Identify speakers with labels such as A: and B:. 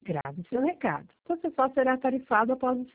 A: Grave seu recado. Você só será tarifado após o